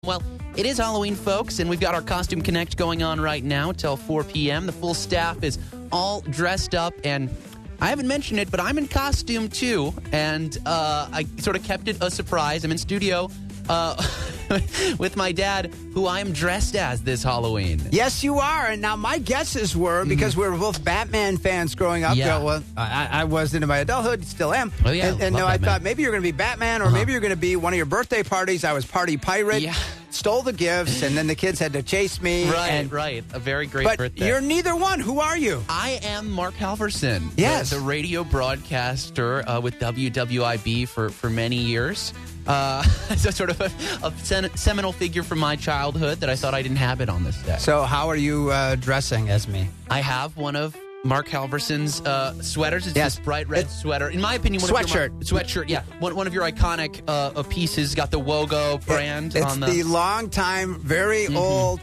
Well, it is Halloween, folks, and we've got our Costume Connect going on right now till 4 p.m. The full staff is all dressed up, and I haven't mentioned it, but I'm in costume, too, and I sort of kept it a surprise. I'm in studio with my dad, who I am dressed as this Halloween. Yes, you are. And now my guesses were, because we were both Batman fans growing up. Yeah. Well, I was into my adulthood, still am. Oh, yeah. And no, I thought maybe you're going to be Batman, or maybe you're going to be one of your birthday parties. I was Party Pirate. Yeah. Stole the gifts, and then the kids had to chase me. Right. A very great but birthday. You're neither one. Who are you? I am Mark Halverson. Yes. The radio broadcaster with WWIB for many years. So sort of a seminal figure from my childhood that I thought I didn't have it on this day. So how are you dressing as me? I have one of Mark Halverson's sweaters. It's Yes. this bright red sweater. In my opinion, sweatshirt. Yeah, one of your iconic pieces. Got the Wogo brand It's on the long time, very old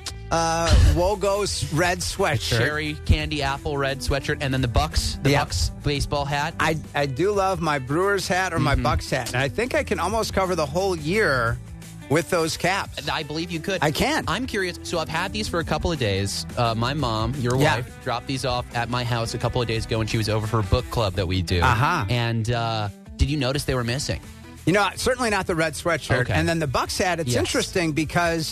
Wogo's red sweatshirt. cherry candy apple red sweatshirt, and then the Bucks baseball hat. I do love my Brewers hat or my Bucks hat, and I think I can almost cover the whole year with those caps. I believe you could. I can. I'm curious. So I've had these for a couple of days. My mom, your wife, dropped these off at my house a couple of days ago when she was over for a book club that we do. Uh-huh. And did you notice they were missing? You know, certainly not the red sweatshirt. Okay. And then the Bucks hat, it's interesting because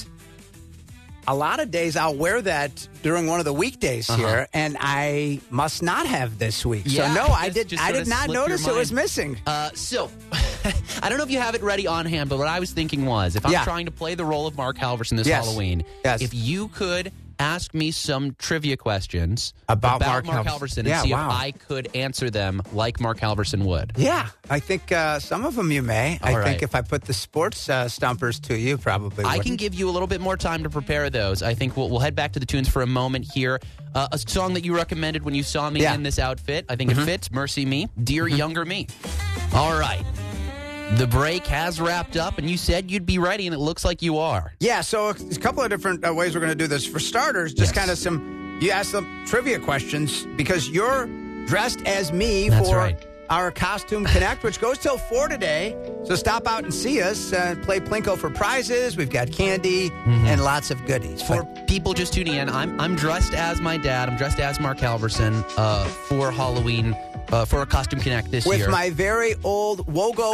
a lot of days I'll wear that during one of the weekdays here, and I must not have this week. Yeah, so no, I did just sort of not slipped your notice it was mind. missing. So, I don't know if you have it ready on hand, but what I was thinking was, if I'm trying to play the role of Mark Halverson this Halloween, if you could ask me some trivia questions about Mark Mark Halverson and see if I could answer them like Mark Halverson would. Yeah, I think some of them you may. I think if I put the sports stumpers to you, probably I wouldn't. can give you a little bit more time to prepare those. I think we'll head back to the tunes for a moment here. A song that you recommended when you saw me in this outfit. I think it fits. Mercy Me. Dear Younger Me. All right. The break has wrapped up, and you said you'd be ready, and it looks like you are. Yeah, so a couple of different ways we're going to do this. For starters, just kind of you ask them trivia questions because you're dressed as me for our Costume Connect, which goes till 4 today. So stop out and see us. Play Plinko for prizes. We've got candy and lots of goodies. For people just tuning in, I'm dressed as my dad. I'm dressed as Mark Halverson for Halloween. For a Costume Connect this year. With my very old Wogo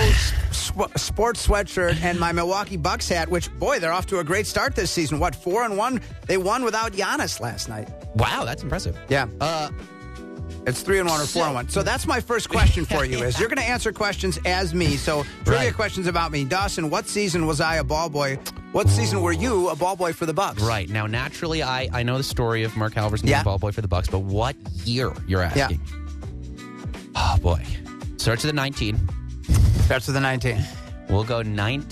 sports sweatshirt and my Milwaukee Bucks hat, which, boy, they're off to a great start this season. 4-1? They won without Giannis last night. Wow, that's impressive. Yeah. It's 3-1 or 4-1. So that's my first question for you is you're going to answer questions as me. So trivia questions about me. Dawson, what season was I a ball boy? What season were you a ball boy for the Bucks? Right. Now, naturally, I know the story of Mark Halverson being a ball boy for the Bucks, but what year you're asking? Yeah. Oh, boy. Starts with a 19. Starts with a 19. We'll go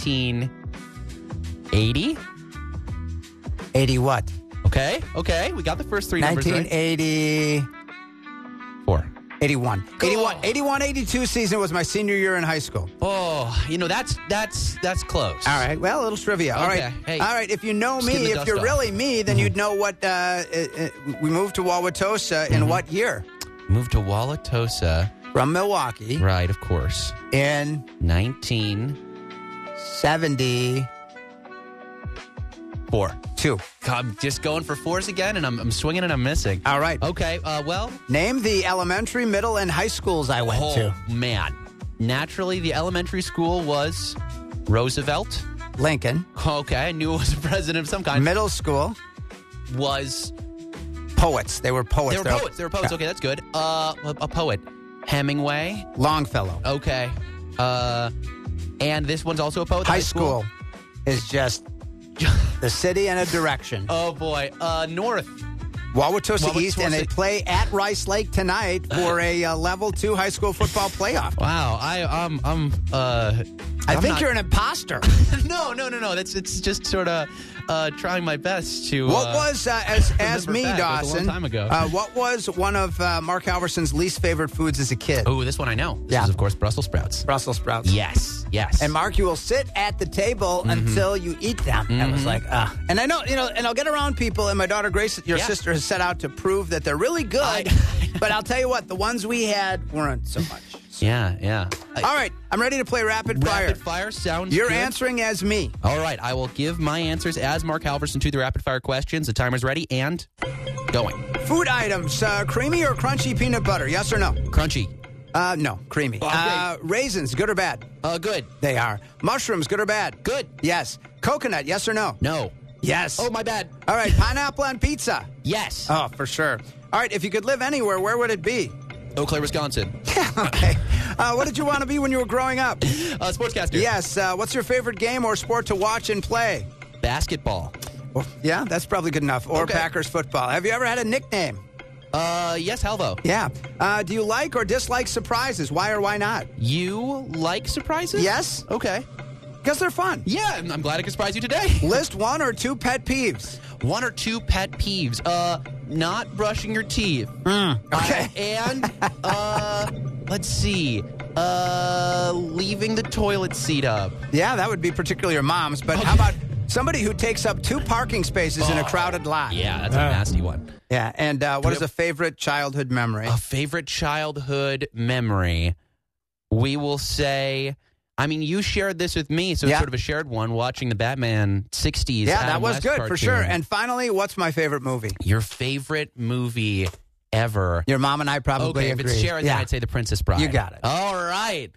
1980. 80 what? Okay. We got the first three numbers right. 1984. 81. 81-82 season was my senior year in high school. Oh, that's close. All right. Well, a little trivia. All right. Hey, all right. If you know me, if you're really me, then you'd know what we moved to Wauwatosa in what year? Moved to Wauwatosa. From Milwaukee. Right, of course. In 1974. I'm just going for fours again, and I'm swinging and I'm missing. All right. Okay, well. Name the elementary, middle, and high schools I went to. Oh, man. Naturally, the elementary school was Roosevelt. Lincoln. Okay, I knew it was a president of some kind. Middle school was... Poets. They were poets. They were poets. Okay, that's good. A poet. Hemingway. Longfellow. Okay. And this one's also a poet. High school is just the city and a direction. Oh, boy. North. Wauwatosa East, and they play at Rice Lake tonight for a level 2 high school football playoff. Wow. I think you're an imposter. No. It's just sort of trying my best to. What was as me, Dawson? A long time ago. What was one of Mark Halverson's least favorite foods as a kid? Oh, this one I know. This is, of course, Brussels sprouts. Brussels sprouts. Yes. And Mark, you will sit at the table until you eat them. I was like, and I know, and I'll get around people. And my daughter Grace, your sister, has set out to prove that they're really good. But I'll tell you what, the ones we had weren't so much. questions. Yeah. All right, I'm ready to play rapid fire. Rapid fire sounds You're good. answering as me. All right, I will give my answers as Mark Halverson to the rapid fire questions. The timer's ready and going. Food items, creamy or crunchy peanut butter? Yes or no? Crunchy. No, creamy. Okay. Raisins, good or bad? Good. They are. Mushrooms, good or bad? Good. Yes. Coconut, yes or no? No. Yes. Oh, my bad. All right, pineapple on pizza? Yes. Oh, for sure. All right, if you could live anywhere, where would it be? Eau Claire, Wisconsin. Okay. What did you want to be when you were growing up? Sportscaster. Yes. What's your favorite game or sport to watch and play? Basketball. Well, yeah, that's probably good enough. Or Okay. Packers football. Have you ever had a nickname? Yes, Halvo. Yeah. Do you like or dislike surprises? Why or why not? You like surprises? Yes. Okay. Because they're fun. Yeah, and I'm glad I could surprise you today. List 1 or 2 pet peeves. 1 or 2 pet peeves. Not brushing your teeth. Okay. Let's see. Leaving the toilet seat up. Yeah, that would be particularly your mom's. But how about somebody who takes up 2 parking spaces in a crowded lot? Yeah, that's a nasty one. Yeah. And what is a favorite childhood memory? A favorite childhood memory, we will say... I mean, you shared this with me, so it's sort of a shared one, watching the Batman 60s. Yeah, Adam that was West good, cartoon. for sure. And finally, what's my favorite movie? Your favorite movie ever. Your mom and I probably Okay, agree. if it's shared, then I'd say The Princess Bride. You got it. All right.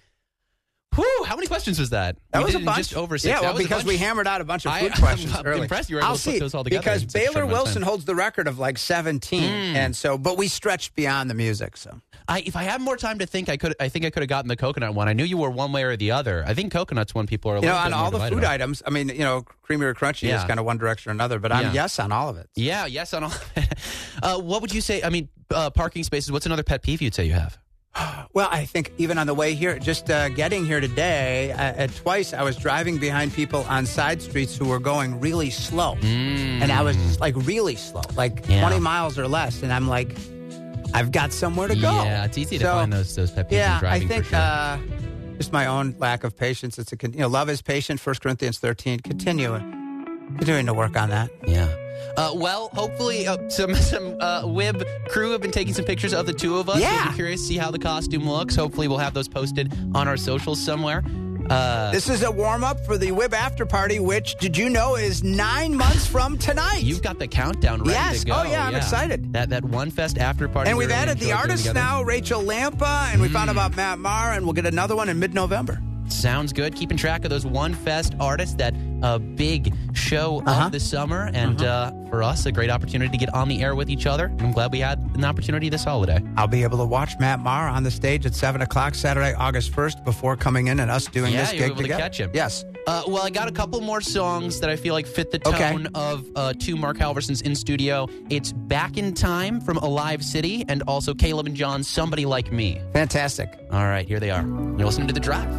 Whew, how many questions was that? That We was a did bunch. just over 6. Yeah, That well, was a because bunch. we hammered out a bunch of food I'm questions early. impressed you were able I'll to put see, those all together. because in such a short Baylor amount of Wilson time. holds the record of like 17, and so, but we stretched beyond the music. So If I had more time to think, I think I could have gotten the coconut one. I knew you were one way or the other. I think coconut's one people are a little bit on more all the divided food on. items, I mean, creamy or crunchy is kind of one direction or another, but I'm yes on all of it. Yeah, yes on all. What would you say? I mean, parking spaces. What's another pet peeve you'd say you have? Well, I think even on the way here, just getting here today, twice I was driving behind people on side streets who were going really slow. And I was just like really slow, like 20 miles or less. And I'm like, I've got somewhere to go. Yeah, it's easy to find those pet peeves in Yeah, driving. I think for sure. just my own lack of patience. It's love is patient, 1 Corinthians 13. Continuing to work on that. Yeah. Well, hopefully some WIB crew have been taking some pictures of the two of us. Yeah. We'll be curious to see how the costume looks. Hopefully we'll have those posted on our socials somewhere. This is a warm-up for the WIB after party, which, did you know, is 9 months from tonight? You've got the countdown ready to go. Oh, yeah, I'm excited. That One Fest after party. And we've we really added the enjoyed doing artists together. now, Rachel Lampa, and we found out about Matt Maher, and we'll get another one in mid-November. Sounds good. Keeping track of those One Fest artists, that big show of the summer. And for us, a great opportunity to get on the air with each other. I'm glad we had an opportunity this holiday. I'll be able to watch Matt Maher on the stage at 7 o'clock Saturday, August 1st, before coming in and us doing this you'll gig be able together. to catch him. Yes. Well, I got a couple more songs that I feel like fit the tone of two Mark Halversons in studio. It's Back in Time from Alive City, and also Caleb and John's Somebody Like Me. Fantastic. All right, here they are. You're listening to The Drive.